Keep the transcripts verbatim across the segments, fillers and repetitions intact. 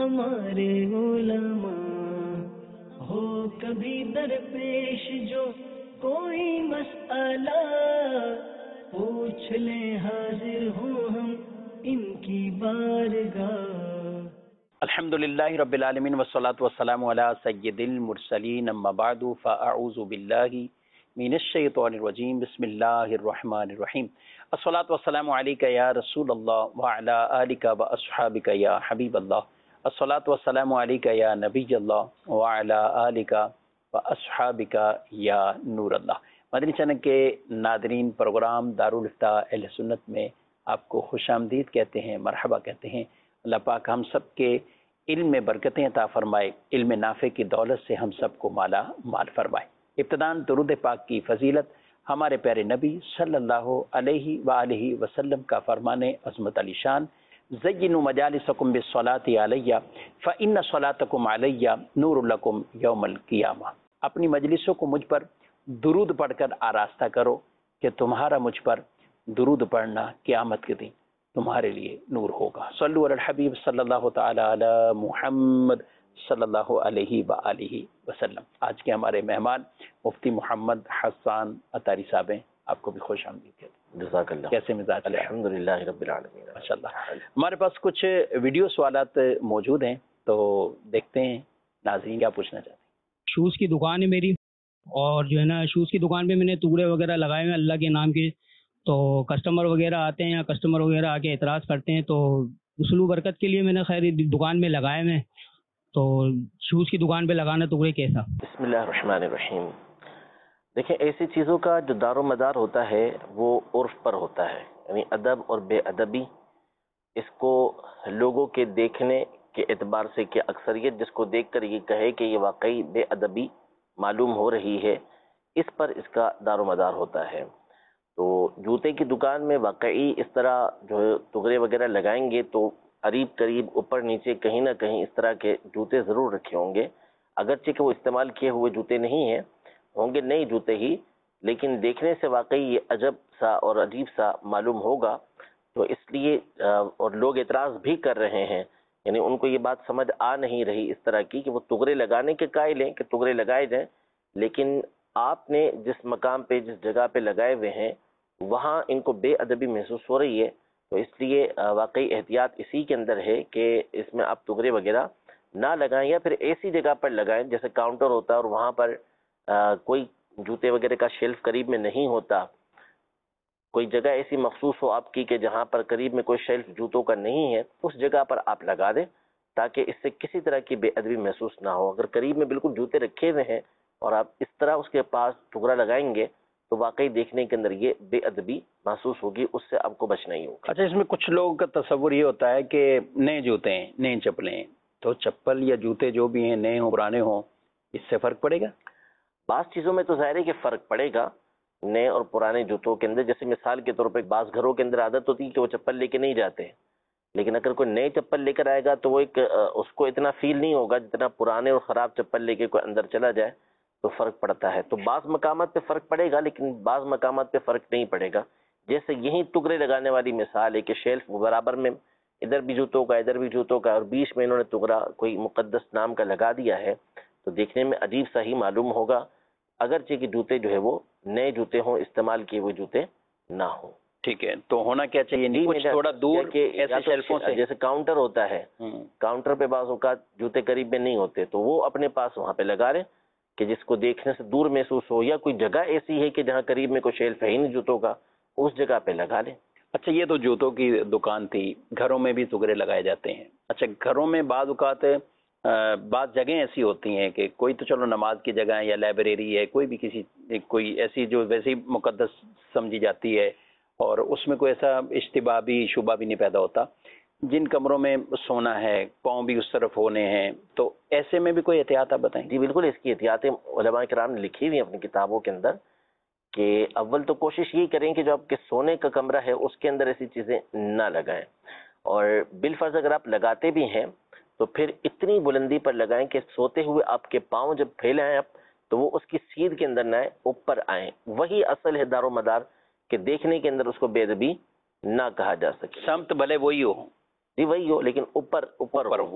ہمارے علماء ہو کبھی درپیش جو کوئی مسئلہ پوچھ لیں حاضر ہوں ہم ان کی بارگاہ۔ الحمدللہ رب العالمین والصلاة والسلام علی سید المرسلین اما بعد فاعوذ باللہ من الشیطان الرجیم بسم اللہ الرحمن الرحیم الصلاة والسلام علیک یا رسول اللہ وعلی آلک واصحابک یا حبیب اللہ الصلاة والسلام علیک یا نبی اللہ وعلی آلک واصحابک یا نور اللہ۔ مدنی چینل کے ناظرین، پروگرام دارالافتاء اہل سنت میں آپ کو خوش آمدید کہتے ہیں، مرحبا کہتے ہیں۔ اللہ پاک ہم سب کے علم میں برکتیں عطا فرمائے، علم نافع کی دولت سے ہم سب کو مالا مال فرمائے۔ ابتداً درود پاک کی فضیلت ہمارے پیارے نبی صلی اللہ علیہ وآلہ وسلم کا فرمان عظمت علی شان، زینوا مجالسکم بالصلاۃ علیہ فإن صلاتکم علیہ نور لکم یوم القیامہ۔ اپنی مجلسوں کو مجھ پر درود پڑھ کر آراستہ کرو کہ تمہارا مجھ پر درود پڑھنا قیامت کے دن تمہارے لیے نور ہوگا۔ صلو علی الحبیب صلی اللہ تعالی علی محمد صلی اللہ علیہ وآلہ وسلم۔ آج کے ہمارے مہمان مفتی محمد حسان عطاری صاحب ہیں، آپ کو بھی خوش آمدید کہتے ہیں۔ جزاک اللہ۔ کیسے مزاج؟ الحمدللہ رب العالمین، ماشاءاللہ۔ ہمارے پاس کچھ ویڈیو سوالات موجود ہیں، تو دیکھتے ہیں ناظرین کیا پوچھنا چاہتے ہیں۔ شوز کی دکان ہے میری، اور جو ہے نا شوز کی دکان پہ میں نے ٹکڑے وغیرہ لگائے ہوئے ہیں اللہ کے نام کے، تو کسٹمر وغیرہ آتے ہیں یا کسٹمر وغیرہ آ کے اعتراض کرتے ہیں، تو وصول برکت کے لیے میں نے خیر دکان میں لگائے ہوئے ہیں، تو شوز کی دکان پہ لگانا ٹکڑے کیسا؟ بسم اللہ الرحمن الرحیم۔ دیکھیں، ایسی چیزوں کا جو دار و مدار ہوتا ہے وہ عرف پر ہوتا ہے، یعنی ادب اور بے ادبی، اس کو لوگوں کے دیکھنے کے اعتبار سے کہ اکثریت جس کو دیکھ کر یہ کہے کہ یہ واقعی بے ادبی معلوم ہو رہی ہے، اس پر اس کا دار و مدار ہوتا ہے۔ تو جوتے کی دکان میں واقعی اس طرح جو تغرے وغیرہ لگائیں گے تو قریب قریب اوپر نیچے کہیں نہ کہیں اس طرح کے جوتے ضرور رکھے ہوں گے، اگرچہ کہ وہ استعمال کیے ہوئے جوتے نہیں ہیں، ہوں گے نئے جوتے ہی، لیکن دیکھنے سے واقعی یہ عجب سا اور عجیب سا معلوم ہوگا۔ تو اس لیے اور لوگ اعتراض بھی کر رہے ہیں، یعنی ان کو یہ بات سمجھ آ نہیں رہی اس طرح کی کہ وہ تغرے لگانے کے قائل ہیں کہ تغرے لگائے جائیں، لیکن آپ نے جس مقام پہ جس جگہ پہ لگائے ہوئے ہیں وہاں ان کو بے ادبی محسوس ہو رہی ہے، تو اس لیے واقعی احتیاط اسی کے اندر ہے کہ اس میں آپ تغرے وغیرہ نہ لگائیں، یا پھر ایسی جگہ پر لگائیں جیسے کاؤنٹر ہوتا ہے اور وہاں پر کوئی جوتے وغیرہ کا شیلف قریب میں نہیں ہوتا، کوئی جگہ ایسی مخصوص ہو آپ کی کہ جہاں پر قریب میں کوئی شیلف جوتوں کا نہیں ہے، اس جگہ پر آپ لگا دیں تاکہ اس سے کسی طرح کی بے ادبی محسوس نہ ہو۔ اگر قریب میں بالکل جوتے رکھے ہوئے ہیں اور آپ اس طرح اس کے پاس ٹکڑا لگائیں گے تو واقعی دیکھنے کے اندر یہ بے ادبی محسوس ہوگی، اس سے آپ کو بچنا ہی ہوگا۔ اچھا، اس میں کچھ لوگوں کا تصور یہ ہوتا ہے کہ نئے جوتے ہیں، نئے چپلیں ہیں، تو چپل یا جوتے جو بھی ہیں نئے ہوں پرانے ہوں، اس سے فرق پڑے گا؟ بعض چیزوں میں تو ظاہر ہے کہ فرق پڑے گا نئے اور پرانے جوتوں کے اندر، جیسے مثال کے طور پہ بعض گھروں کے اندر عادت ہوتی ہے کہ وہ چپل لے کے نہیں جاتے، لیکن اگر کوئی نئے چپل لے کر آئے گا تو وہ ایک اس کو اتنا فیل نہیں ہوگا جتنا پرانے اور خراب چپل لے کے کوئی اندر چلا جائے تو فرق پڑتا ہے۔ تو بعض مقامات پہ فرق پڑے گا لیکن بعض مقامات پہ فرق نہیں پڑے گا، جیسے یہی ٹکڑے لگانے والی مثال ہے کہ شیلف برابر میں ادھر بھی جوتوں کا ادھر بھی جوتوں کا اور بیچ میں انہوں نے ٹکڑا کوئی مقدس نام کا لگا دیا ہے، تو دیکھنے میں عجیب سا ہی معلوم ہوگا، اگرچہ کہ جوتے جو ہے وہ نئے جوتے ہوں، استعمال کیے ہوئے جوتے نہ ہوں۔ ٹھیک ہے، تو ہونا کیا چاہیے؟ کچھ تھوڑا دور ایسے شیلفوں سے، جیسے کاؤنٹر ہوتا ہے، کاؤنٹر پہ بعض اوقات جوتے قریب میں نہیں ہوتے تو وہ اپنے پاس وہاں پہ لگا لیں کہ جس کو دیکھنے سے دور محسوس ہو، یا کوئی جگہ ایسی ہے کہ جہاں قریب میں کوئی شیلف ہے ہی نہیں جوتوں کا، اس جگہ پہ لگا لیں۔ اچھا، یہ تو جوتوں کی دکان تھی، گھروں میں بھی تغرے لگائے جاتے ہیں۔ اچھا، گھروں میں بعض اوقات بعض جگہیں ایسی ہوتی ہیں کہ کوئی تو چلو نماز کی جگہ ہے یا لائبریری ہے، کوئی بھی کسی کوئی ایسی جو ویسے ہی مقدس سمجھی جاتی ہے اور اس میں کوئی ایسا اشتباہ بھی شبہ بھی نہیں پیدا ہوتا، جن کمروں میں سونا ہے، پاؤں بھی اس طرف ہونے ہیں، تو ایسے میں بھی کوئی احتیاط آپ بتائیں؟ جی بالکل، اس کی احتیاطیں علماء کرام نے لکھی ہوئی ہیں اپنی کتابوں کے اندر کہ اول تو کوشش یہی کریں کہ جو آپ کے سونے کا کمرہ ہے اس کے اندر ایسی چیزیں نہ لگائیں، اور بالفرض اگر آپ لگاتے بھی ہیں تو پھر اتنی بلندی پر لگائیں کہ سوتے ہوئے آپ کے پاؤں جب پھیلائیں آپ تو وہ اس کی سیدھ کے اندر نہ آئے، اوپر آئیں۔ وہی اصل ہے دار و مدار کہ دیکھنے کے اندر اس کو بے ادبی نہ کہا جا سکے، سمت بھلے وہی ہو، جی وہی ہو لیکن اوپر اوپر ہو وہ۔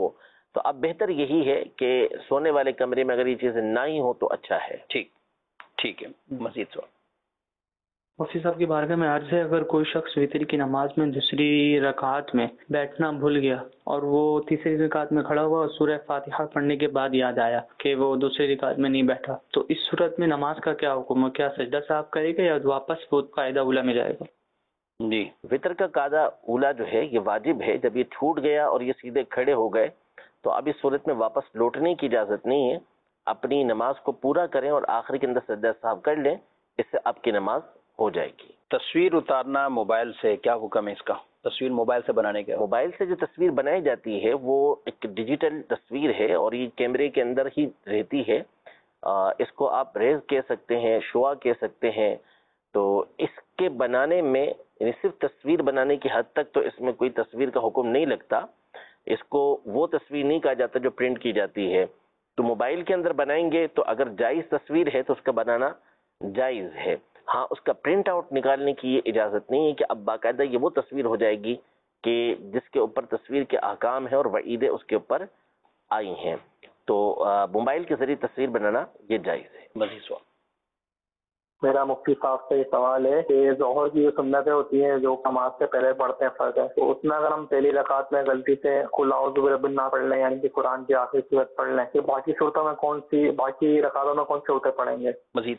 تو اب بہتر یہی ہے کہ سونے والے کمرے میں اگر یہ چیزیں نہ ہی ہوں تو اچھا ہے. ٹھیک ٹھیک ہے. مزید سوال. مفتی صاحب کی بارگاہ میں عرض ہے، اگر کوئی شخص وطر کی نماز میں دوسری رکعت میں بیٹھنا بھول گیا اور وہ تیسری رکعت میں کھڑا ہوا اور سورہ فاتحہ پڑھنے کے بعد یاد آیا کہ وہ دوسری رکعت میں نہیں بیٹھا، تو اس صورت میں نماز کا کیا حکم ہے؟ کیا سجدہ صاحب کرے گا یا واپس وہ قاعدہ اولا میں جائے گا؟ جی، وطر کا قاعدہ اولا جو ہے یہ واجب ہے. جب یہ چھوٹ گیا اور یہ سیدھے کھڑے ہو گئے تو اب اس صورت میں واپس لوٹنے کی اجازت نہیں ہے. اپنی نماز کو پورا کریں اور آخری کے اندر سجدہ صاحب کر لیں، اس سے آپ کی نماز ہو جائے گی. تصویر اتارنا موبائل سے، کیا حکم ہے اس کا؟ تصویر موبائل سے بنانے کا؟ موبائل سے جو تصویر بنائی جاتی ہے وہ ایک ڈیجیٹل تصویر ہے اور یہ کیمرے کے اندر ہی رہتی ہے. آ, اس کو آپ ریز کہہ سکتے ہیں، شعاع کہہ سکتے ہیں. تو اس کے بنانے میں یعنی صرف تصویر بنانے کی حد تک تو اس میں کوئی تصویر کا حکم نہیں لگتا. اس کو وہ تصویر نہیں کہا جاتا جو پرنٹ کی جاتی ہے. تو موبائل کے اندر بنائیں گے تو اگر جائز تصویر ہے تو اس کا بنانا جائز ہے. ہاں، اس کا پرنٹ آؤٹ نکالنے کی یہ اجازت نہیں ہے کہ اب باقاعدہ یہ وہ تصویر ہو جائے گی کہ جس کے اوپر تصویر کے احکام ہیں اور وعیدیں اس کے اوپر آئی ہیں. تو موبائل کے ذریعے تصویر بنانا یہ جائز ہے. مزید سوال. میرا مفتی صاحب سے یہ سوال ہے کہ ظہر کی جو سنتیں ہوتی ہیں جو نماز سے پہلے پڑھتے ہیں فرض ہے، تو اس میں اگر ہم پہلی رکعت میں غلطی سے قل اعوذ برب الناس پڑھ لیں یعنی کہ قرآن کی آخری صورت پڑھ لیں، تو باقی صورتوں میں کون سی باقی رکعتوں میں کون سی صورتیں پڑھیں گے؟ مزید.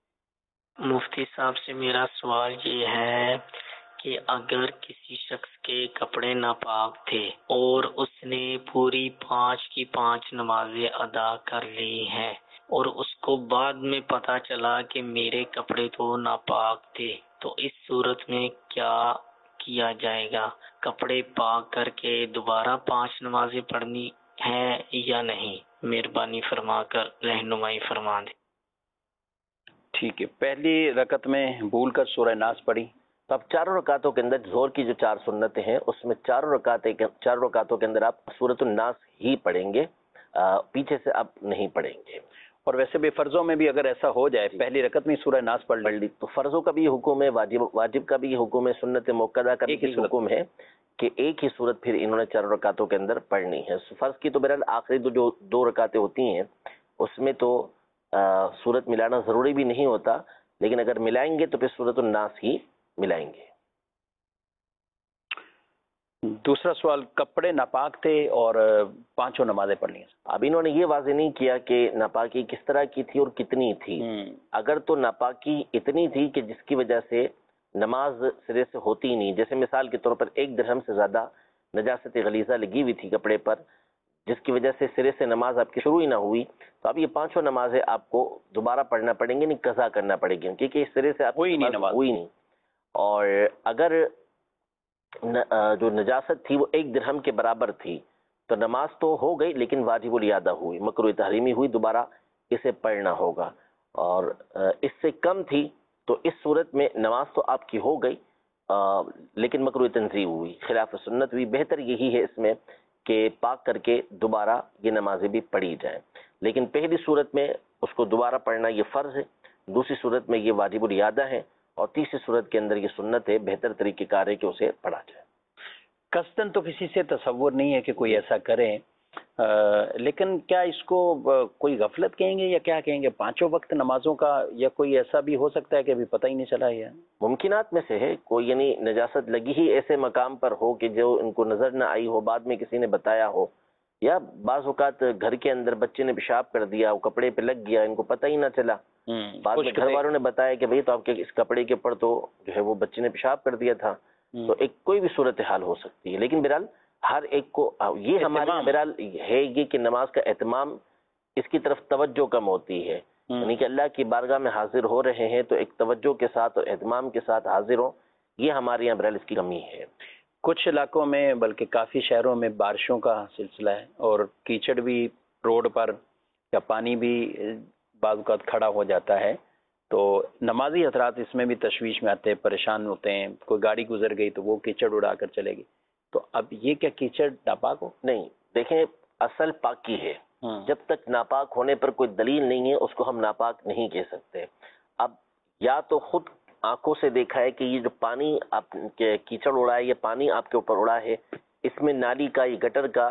مفتی صاحب سے میرا سوال یہ ہے کہ اگر کسی شخص کے کپڑے ناپاک تھے اور اس نے پوری پانچ کی پانچ نمازیں ادا کر لی ہیں اور اس کو بعد میں پتا چلا کہ میرے کپڑے تو ناپاک تھے، تو اس صورت میں کیا کیا جائے گا؟ کپڑے پاک کر کے دوبارہ پانچ نمازیں پڑھنی ہیں یا نہیں؟ مہربانی فرما کر رہنمائی فرما دیں. ٹھیک ہے. پہلی رکعت میں بھول کر سورہ ناس پڑھی تو اب چاروں رکعتوں کے اندر ظہر کی جو چار سنتیں ہیں اس میں چاروں رکعتیں چاروں رکعتوں کے اندر آپ سورۃ الناس ہی پڑھیں گے، پیچھے سے آپ نہیں پڑھیں گے. اور ویسے بھی فرضوں میں بھی اگر ایسا ہو جائے پہلی رکعت میں سورہ ناس پڑھ لی تو فرضوں کا بھی یہ حکم ہے، واجب واجب کا بھی یہ حکم ہے، سنت موقدہ کا بھی حکم ہے کہ ایک ہی صورت پھر انہوں نے چاروں رکعتوں کے اندر پڑھنی ہے. فرض کی تو بہرحال آخری دو جو دو رکعتیں ہوتی ہیں اس میں تو صورت ملانا ضروری بھی نہیں ہوتا، لیکن اگر ملائیں گے تو پھر سورۃ الناس ہی ملائیں گے. دوسرا سوال، کپڑے ناپاک تھے اور پانچوں نمازیں پڑھنی ہیں. اب انہوں نے یہ واضح نہیں کیا کہ ناپاکی کس طرح کی تھی اور کتنی تھی. اگر تو ناپاکی اتنی تھی کہ جس کی وجہ سے نماز سرے سے ہوتی نہیں، جیسے مثال کے طور پر ایک درہم سے زیادہ نجاست غلیظہ لگی ہوئی تھی کپڑے پر جس کی وجہ سے سرے سے نماز آپ کی شروع ہی نہ ہوئی، تو اب یہ پانچوں نمازیں آپ کو دوبارہ پڑھنا پڑیں گے، نہیں قضا کرنا پڑے گی کیونکہ اس سرے سے آپ ہوئی نہیں نماز ہوئی نہیں. اور اگر جو نجاست تھی وہ ایک درہم کے برابر تھی تو نماز تو ہو گئی لیکن واجب الاعادہ ہوئی، مکروہ تحریمی ہوئی، دوبارہ اسے پڑھنا ہوگا. اور اس سے کم تھی تو اس صورت میں نماز تو آپ کی ہو گئی لیکن مکروہ تنزیہ ہوئی، خلاف سنت ہوئی. بہتر یہی ہے اس میں کہ پاک کر کے دوبارہ یہ نمازیں بھی پڑھی جائیں، لیکن پہلی صورت میں اس کو دوبارہ پڑھنا یہ فرض ہے، دوسری صورت میں یہ واجب الاعادہ ہے، اور تیسری صورت کے اندر یہ سنت ہے. بہتر طریقہ کار ہے کہ اسے پڑھا جائے. قصدن تو کسی سے تصور نہیں ہے کہ کوئی ایسا کرے، لیکن کیا اس کو کوئی غفلت کہیں گے یا کیا کہیں گے؟ پانچوں وقت نمازوں کا یا کوئی ایسا بھی ہو سکتا ہے کہ ابھی پتہ ہی نہیں چلا ہے؟ ممکنات میں سے ہے کوئی، یعنی نجاست لگی ہی ایسے مقام پر ہو کہ جو ان کو نظر نہ آئی ہو، بعد میں کسی نے بتایا ہو، یا بعض اوقات گھر کے اندر بچے نے پیشاب کر دیا، وہ کپڑے پہ لگ گیا، ان کو پتہ ہی نہ چلا، بعد میں گھر والوں نے بتایا کہ بھئی تو آپ کے اس کپڑے کے اوپر تو جو ہے وہ بچے نے پیشاب کر دیا تھا. تو ایک کوئی بھی صورتحال ہو سکتی ہے، لیکن بہرحال ہر ایک کو یہ ہمارے بہرحال ہے یہ کہ نماز کا اہتمام، اس کی طرف توجہ کم ہوتی ہے، یعنی کہ اللہ کی بارگاہ میں حاضر ہو رہے ہیں تو ایک توجہ کے ساتھ اور اہتمام کے ساتھ حاضر ہوں، یہ ہمارے یہاں بہرحال اس کی کمی ہے. کچھ علاقوں میں بلکہ کافی شہروں میں بارشوں کا سلسلہ ہے اور کیچڑ بھی روڈ پر یا پانی بھی بعض اوقات کھڑا ہو جاتا ہے، تو نمازی حضرات اس میں بھی تشویش میں آتے ہیں، پریشان ہوتے ہیں. کوئی گاڑی گزر گئی تو وہ کیچڑ اڑا کر چلے گی، تو اب یہ کیا کیچڑ ناپاک ہو؟ نہیں، دیکھیں اصل پاکی ہے، جب تک ناپاک ہونے پر کوئی دلیل نہیں ہے اس کو ہم ناپاک نہیں کہہ سکتے. اب یا تو خود آنکھوں سے دیکھا ہے کہ یہ جو پانی آپ کے کیچڑ اڑا ہے، یہ پانی آپ کے اوپر اڑا ہے، اس میں نالی کا یا گٹر کا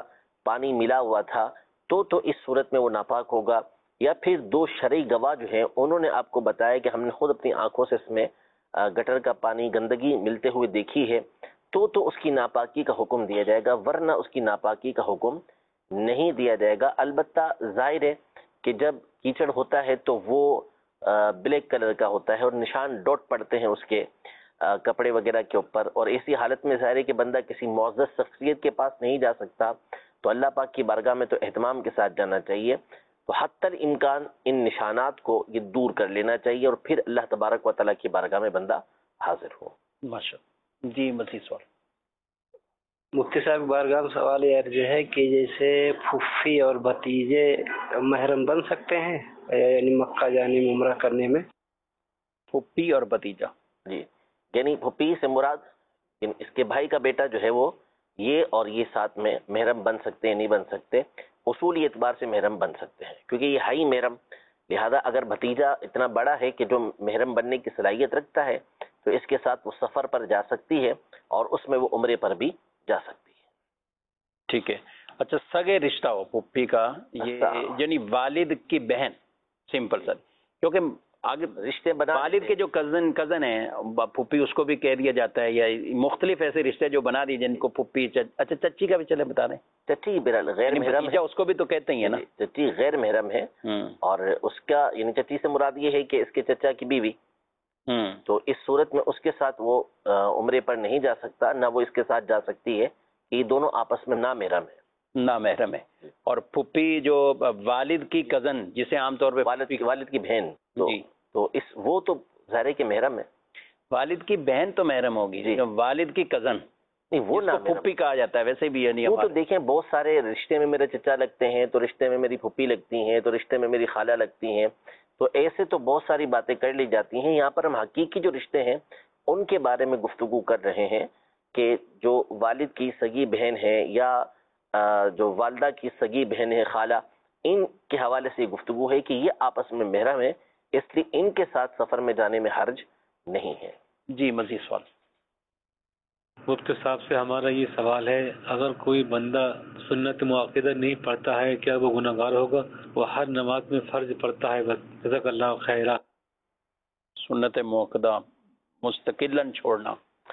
پانی ملا ہوا تھا تو تو اس صورت میں وہ ناپاک ہوگا، یا پھر دو شرعی گواہ جو ہیں انہوں نے آپ کو بتایا کہ ہم نے خود اپنی آنکھوں سے اس میں گٹر کا پانی گندگی ملتے ہوئے دیکھی ہے، تو تو اس کی ناپاکی کا حکم دیا جائے گا، ورنہ اس کی ناپاکی کا حکم نہیں دیا جائے گا۔ البتہ ظاہر ہے کہ جب کیچڑ ہوتا ہے تو وہ بلیک کلر کا ہوتا ہے اور نشان ڈاٹ پڑتے ہیں اس کے کپڑے وغیرہ کے اوپر، اور ایسی حالت میں ظاہر ہے کہ بندہ کسی معزز شخصیت کے پاس نہیں جا سکتا، تو اللہ پاک کی بارگاہ میں تو اہتمام کے ساتھ جانا چاہیے، تو حتی الامکان ان نشانات کو یہ دور کر لینا چاہیے، اور پھر اللہ تبارک و تعالیٰ کی بارگاہ میں بندہ حاضر ہو۔ ماشاء اللہ۔ جی مزید سوال۔ مفتی صاحب بارگاہ میں سوال یہ جو ہے کہ جیسے پھوپھی اور بھتیجے محرم بن سکتے ہیں یعنی مکہ جانے میں عمرہ کرنے میں؟ پھوپھی اور بھتیجا، جی، یعنی پھوپھی سے مراد اس کے بھائی کا بیٹا جو ہے وہ یہ اور یہ ساتھ میں محرم بن سکتے ہیں، نہیں بن سکتے؟ اصولی اعتبار سے محرم بن سکتے ہیں کیونکہ یہ ہے ہی محرم، لہذا اگر بھتیجا اتنا بڑا ہے کہ جو محرم بننے کی صلاحیت رکھتا ہے تو اس کے ساتھ وہ سفر پر جا سکتی ہے اور اس میں وہ عمرے پر بھی جا سکتی ہے۔ ٹھیک ہے۔ اچھا، سگے رشتہ ہو پھوپھی کا، یہ یعنی والد کی بہن، سمپل سر، کیونکہ آگے رشتے بنا والد کے جو کزن کزن ہیں پھوپھی اس کو بھی کہہ دیا جاتا ہے، یا مختلف ایسے رشتے جو بنا دیے جن کو پھوپھی، اچھا چچی کا بھی چلے بتا رہے ہیں، چچی برال غیر محرم ہے، اس کو بھی تو کہتے ہی ہے نا، چچی غیر محرم ہے، اور اس کا یعنی چچی سے مراد یہ ہے کہ اس کے چچا کی بیوی، تو اس صورت میں اس کے ساتھ وہ عمرے پر نہیں جا سکتا، نہ وہ اس کے ساتھ جا سکتی ہے، یہ دونوں آپس میں نامحرم ہے، نامحرم ہے۔ اور پھوپھی جو والد کی کزن جسے عام طور پہ والد کی والد کی بہن، تو جی، تو اس وہ تو ظاہر ہے کہ محرم ہے، والد کی بہن تو محرم ہوگی، جی، والد کی کزن نہیں وہ نہ پھوپھی کہا جاتا ہے ویسے بھی، یعنی وہ تو دیکھیں بہت سارے رشتے میں میرے چچا لگتے ہیں، تو رشتے میں میری پھوپھی لگتی ہیں، تو رشتے میں میری خالہ لگتی ہیں، تو ایسے تو بہت ساری باتیں کر لی جاتی ہیں۔ یہاں پر ہم حقیقی جو رشتے ہیں ان کے بارے میں گفتگو کر رہے ہیں کہ جو والد کی سگی بہن ہے یا جو والدہ کی سگی بہن ہے خالہ، ان کے حوالے سے یہ گفتگو ہے کہ یہ آپس میں محرم ہے، اس لیے ان کے ساتھ سفر میں جانے میں حرج نہیں ہے۔ جی مزید سوال۔ مفتی صاحب سے ہمارا یہ سوال ہے، اگر کوئی بندہ سنت مؤکدہ نہیں پڑھتا ہے کیا وہ گناہ گار ہوگا؟ وہ ہر نماز میں فرض پڑھتا ہے بس، جزاک اللہ خیرہ۔ سنت مؤکدہ مستقلاً چھوڑنا،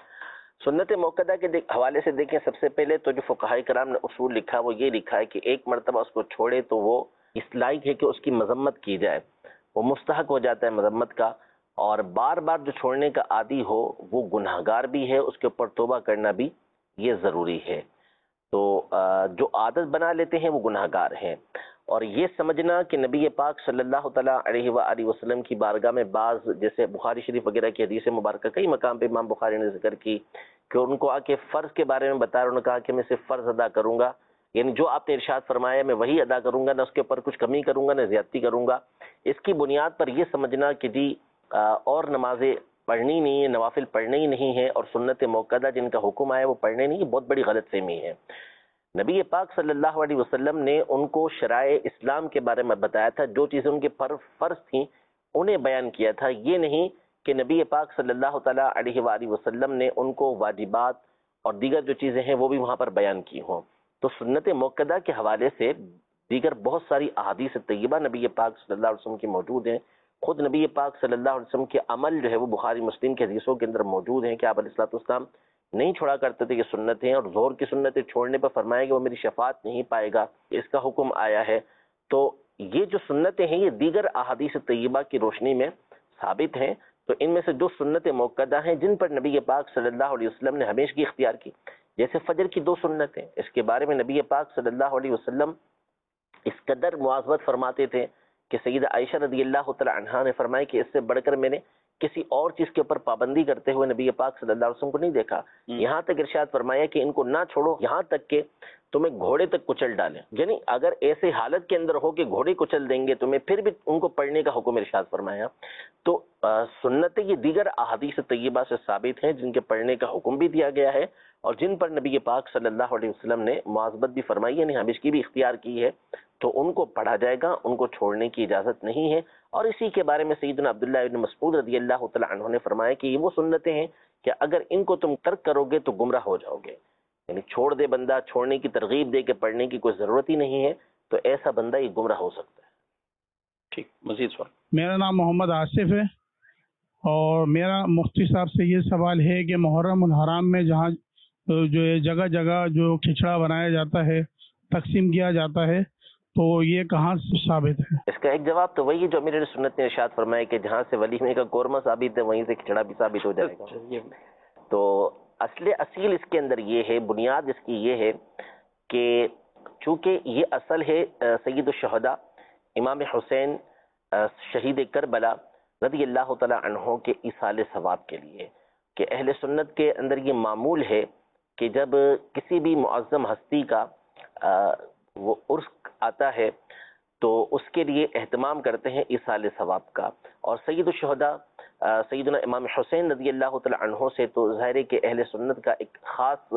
سنت موقدہ کے حوالے سے دیکھیں، سب سے پہلے تو جو فقہاء کرام نے اصول لکھا وہ یہ لکھا ہے کہ ایک مرتبہ اس کو چھوڑے تو وہ اس لائق ہے کہ اس کی مذمت کی جائے، وہ مستحق ہو جاتا ہے مذمت کا، اور بار بار جو چھوڑنے کا عادی ہو وہ گناہ گار بھی ہے، اس کے اوپر توبہ کرنا بھی یہ ضروری ہے، تو جو عادت بنا لیتے ہیں وہ گناہ گار ہیں۔ اور یہ سمجھنا کہ نبی پاک صلی اللہ تعالیٰ علیہ وآلہ وسلم کی بارگاہ میں بعض جیسے بخاری شریف وغیرہ کی حدیث مبارکہ کئی مقام پہ امام بخاری نے ذکر کی کہ ان کو آ کے فرض کے بارے میں بتایا، انہوں نے کہا کہ میں صرف فرض ادا کروں گا، یعنی جو آپ نے ارشاد فرمایا میں وہی ادا کروں گا، نہ اس کے اوپر کچھ کمی کروں گا نہ زیادتی کروں گا۔ اس کی بنیاد پر یہ سمجھنا کہ جی اور نمازیں پڑھنی نہیں ہے، نوافل پڑھنے ہی نہیں ہے، اور سنت موقدہ جن کا حکم آیا وہ پڑھنے نہیں، بہت بڑی غلط فہمی ہے۔ نبی پاک صلی اللہ علیہ وسلم نے ان کو شرائع اسلام کے بارے میں بتایا تھا، جو چیزیں ان کے فرض تھیں انہیں بیان کیا تھا، یہ نہیں کہ نبی پاک صلی اللہ تعالیٰ علیہ وآلہ وسلم نے ان کو واجبات اور دیگر جو چیزیں ہیں وہ بھی وہاں پر بیان کی ہوں۔ تو سنت موقدہ کے حوالے سے دیگر بہت ساری احادیث طیبہ نبی پاک صلی اللہ علیہ وسلم کی موجود ہیں، خود نبی پاک صلی اللہ علیہ وسلم کے عمل جو ہے وہ بخاری مسلم کے حدیثوں کے اندر موجود ہیں کہ آپ علیہ الصلوۃ والسلام نہیں چھوڑا کرتے تھے، یہ سنت ہیں، اور ظہر کی سنتیں چھوڑنے پر فرمایا کہ وہ میری شفاعت نہیں پائے گا، اس کا حکم آیا ہے۔ تو یہ جو سنتیں ہیں یہ دیگر احادیث طیبہ کی روشنی میں ثابت ہیں، تو ان میں سے جو سنت موقدہ ہیں جن پر نبی پاک صلی اللہ علیہ وسلم نے ہمیشگی اختیار کی، جیسے فجر کی دو سنتیں، اس کے بارے میں نبی پاک صلی اللہ علیہ وسلم اس قدر مواظبت فرماتے تھے کہ سیدہ عائشہ رضی اللہ تعالی عنہا نے فرمایا کہ اس سے بڑھ کر میں نے کسی اور چیز کے اوپر پابندی کرتے ہوئے نبی پاک صلی اللہ علیہ وسلم کو نہیں دیکھا، یہاں تک ارشاد فرمایا کہ ان کو نہ چھوڑو یہاں تک کہ تمہیں گھوڑے تک کچل ڈالیں، یعنی اگر ایسے حالت کے اندر ہو کہ گھوڑے کچل دیں گے تمہیں پھر بھی ان کو پڑھنے کا حکم ارشاد فرمایا۔ تو سنتیں یہ دیگر احادیث طیبہ سے ثابت ہیں جن کے پڑھنے کا حکم بھی دیا گیا ہے اور جن پر نبی پاک صلی اللہ علیہ وسلم نے مواظبت بھی فرمائی، یعنی ہمیشگی بھی اختیار کی ہے، تو ان کو پڑھا جائے گا، ان کو چھوڑنے کی اجازت نہیں ہے۔ اور اسی کے بارے میں سیدنا عبداللہ ابن مسعود رضی اللہ تعالی عنہ نے فرمایا کہ یہ وہ سنتیں ہیں کہ اگر ان کو تم ترک کرو گے تو گمراہ ہو جاؤ گے، یعنی چھوڑ دے بندہ، چھوڑنے کی ترغیب دے کہ پڑھنے کی کوئی ضرورت ہی نہیں ہے، تو ایسا بندہ یہ گمراہ ہو سکتا ہے۔ ٹھیک، مزید سوال۔ میرا نام محمد آصف ہے، اور میرا مفتی صاحب سے یہ سوال ہے کہ محرم الحرام میں جہاں جو ہے جگہ جگہ جو کھچڑا بنایا جاتا ہے، تقسیم کیا جاتا ہے، تو یہ کہاں سے ثابت ہے؟ اس کا ایک جواب تو وہی ہے جو امیر اہل سنت نے ارشاد فرمایا کہ جہاں سے ولیمے کا قورمہ ثابت ہے وہیں سے کھچڑا بھی ثابت ہو جائے گا۔ تو اصل اصیل اس کے اندر یہ ہے، بنیاد اس کی یہ ہے کہ چونکہ یہ اصل ہے سید الشہداء امام حسین شہید کربلا رضی اللہ تعالی عنہ کے ایصال ثواب کے لیے، کہ اہل سنت کے اندر یہ معمول ہے کہ جب کسی بھی معظم ہستی کا وہ عرس آتا ہے تو اس کے لیے اہتمام کرتے ہیں ایصال ثواب کا، اور سید الشہداء سیدنا امام حسین رضی اللہ تعالی عنہ سے تو ظاہر ہے کہ اہل سنت کا ایک خاص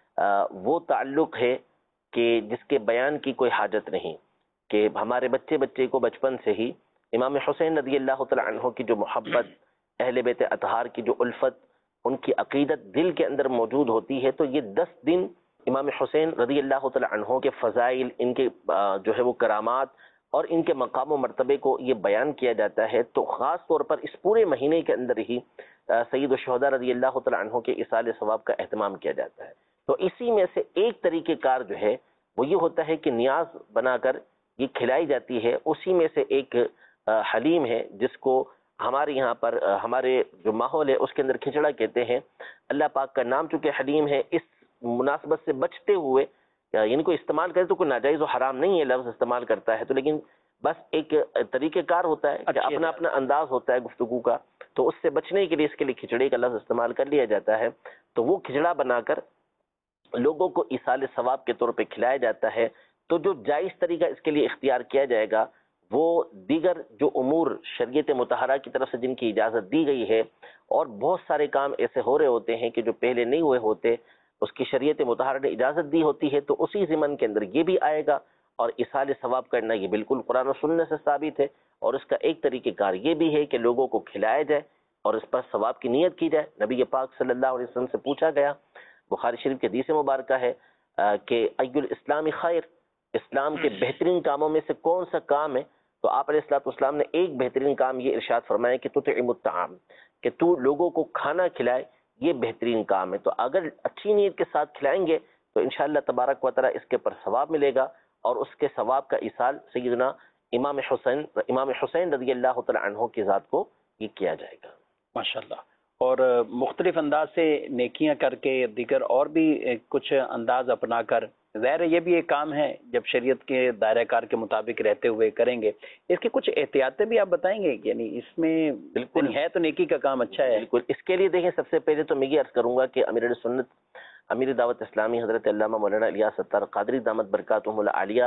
وہ تعلق ہے کہ جس کے بیان کی کوئی حاجت نہیں، کہ ہمارے بچے بچے کو بچپن سے ہی امام حسین رضی اللہ تعالی عنہ کی جو محبت، اہل بیت اطہار کی جو الفت، ان کی عقیدت دل کے اندر موجود ہوتی ہے، تو یہ دس دن امام حسین رضی اللہ تعالی عنہ کے فضائل، ان کے جو ہے وہ کرامات اور ان کے مقام و مرتبے کو یہ بیان کیا جاتا ہے، تو خاص طور پر اس پورے مہینے کے اندر ہی سید الشہداء رضی اللہ تعالی عنہ کے ایصال ثواب کا اہتمام کیا جاتا ہے۔ تو اسی میں سے ایک طریقہ کار جو ہے وہ یہ ہوتا ہے کہ نیاز بنا کر یہ کھلائی جاتی ہے، اسی میں سے ایک حلیم ہے جس کو ہمارے یہاں پر ہمارے جو ماحول ہے اس کے اندر کھچڑا کہتے ہیں۔ اللہ پاک کا نام چونکہ حلیم ہے، اس مناسبت سے بچتے ہوئے یعنی کوئی استعمال کرے تو کوئی ناجائز و حرام نہیں ہے لفظ استعمال کرتا ہے، تو لیکن بس ایک طریقہ کار ہوتا ہے کہ اپنا اپنا انداز ہوتا ہے گفتگو کا، تو اس سے بچنے کے لیے اس کے لیے کھچڑے کا لفظ استعمال کر لیا جاتا ہے۔ تو وہ کھچڑا بنا کر لوگوں کو ایصال ثواب کے طور پہ کھلایا جاتا ہے۔ تو جو جائز طریقہ اس کے لیے اختیار کیا جائے گا وہ دیگر جو امور شریعت مطہرہ کی طرف سے جن کی اجازت دی گئی ہے، اور بہت سارے کام ایسے ہو رہے ہوتے ہیں کہ جو پہلے نہیں ہوئے ہوتے، اس کی شریعت مطہرہ نے اجازت دی ہوتی ہے، تو اسی ضمن کے اندر یہ بھی آئے گا، اور ایصال ثواب کرنا یہ بالکل قرآن و سنت سے ثابت ہے۔ اور اس کا ایک طریقہ کار یہ بھی ہے کہ لوگوں کو کھلایا جائے اور اس پر ثواب کی نیت کی جائے۔ نبی پاک صلی اللہ علیہ وسلم سے پوچھا گیا، بخاری شریف کی حدیث مبارکہ ہے کہ ای الاسلام خیر، اسلام کے بہترین کاموں میں سے کون سا کام ہے؟ تو آپ علیہ الصلوۃ والسلام نے ایک بہترین کام یہ ارشاد فرمایا کہ تطعم الطعام، کہ تو لوگوں کو کھانا کھلائے، یہ بہترین کام ہے۔ تو اگر اچھی نیت کے ساتھ کھلائیں گے تو انشاءاللہ تبارک و تعالی اس کے پر ثواب ملے گا، اور اس کے ثواب کا ایصال سیدنا امام حسین امام حسین رضی اللہ تعالی عنہ کی ذات کو یہ کیا جائے گا۔ ماشاءاللہ۔ اور مختلف انداز سے نیکیاں کر کے، دیگر اور بھی کچھ انداز اپنا کر، ظاہر یہ بھی ایک کام ہے جب شریعت کے دائرہ کار کے مطابق رہتے ہوئے کریں گے، اس کی کچھ احتیاطیں بھی آپ بتائیں گے؟ یعنی اس میں بالکل ہے تو نیکی کا کام اچھا ہے، بالکل۔ اس کے لیے دیکھیں، سب سے پہلے تو میں یہ عرض کروں گا کہ امیر اہل سنت امیر دعوت اسلامی حضرت علامہ مولانا الیاس ستار قادری دامت برکاتہم العالیہ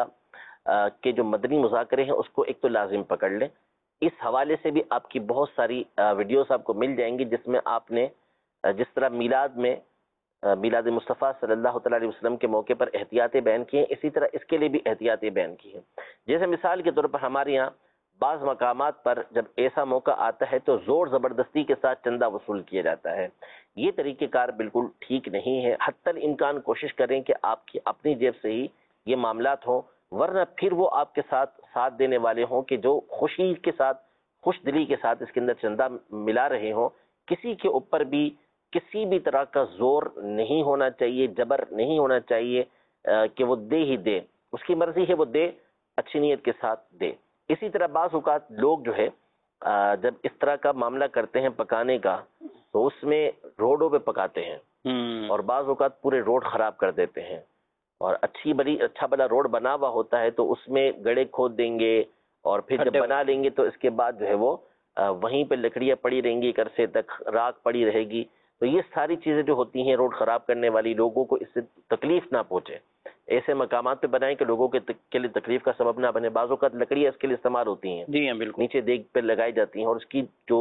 کے جو مدنی مذاکرے ہیں اس کو ایک تو لازم پکڑ لیں۔ اس حوالے سے بھی آپ کی بہت ساری ویڈیوز آپ کو مل جائیں گی جس میں آپ نے جس طرح میلاد میں میلاد مصطفیٰ صلی اللہ تعالیٰ علیہ وسلم کے موقع پر احتیاطیں بیان کی ہیں، اسی طرح اس کے لیے بھی احتیاطیں بیان کی ہیں۔ جیسے مثال کے طور پر ہمارے یہاں بعض مقامات پر جب ایسا موقع آتا ہے تو زور زبردستی کے ساتھ چندہ وصول کیا جاتا ہے، یہ طریقہ کار بالکل ٹھیک نہیں ہے۔ حتی الامکان کوشش کریں کہ آپ کی اپنی جیب سے ہی یہ معاملات ہوں، ورنہ پھر وہ آپ کے ساتھ ساتھ دینے والے ہوں کہ جو خوشی کے ساتھ خوش دلی کے ساتھ اس کے اندر چندہ ملا رہے ہوں۔ کسی کے اوپر بھی کسی بھی طرح کا زور نہیں ہونا چاہیے، جبر نہیں ہونا چاہیے کہ وہ دے ہی دے، اس کی مرضی ہے وہ دے، اچھی نیت کے ساتھ دے۔ اسی طرح بعض اوقات لوگ جو ہے جب اس طرح کا معاملہ کرتے ہیں پکانے کا تو اس میں روڈوں پہ پکاتے ہیں، اور بعض اوقات پورے روڈ خراب کر دیتے ہیں، اور اچھی بڑی اچھا بڑا روڈ بنا ہوا ہوتا ہے تو اس میں گڑھے کھود دیں گے، اور پھر جب بنا لیں گے تو اس کے بعد جو ہے وہ وہیں پہ لکڑیاں پڑی رہیں گی، ایک عرصے تک راکھ پڑی رہے گی۔ تو یہ ساری چیزیں جو ہوتی ہیں روڈ خراب کرنے والی، لوگوں کو اس سے تکلیف نہ پہنچے، ایسے مقامات پہ بنائیں کہ لوگوں کے لیے تکلیف کا سبب نہ بنے۔ بعض اوقات لکڑیاں اس کے لیے استعمال ہوتی ہیں، جی ہاں بالکل، نیچے دیگ پہ لگائی جاتی ہیں، اور اس کی جو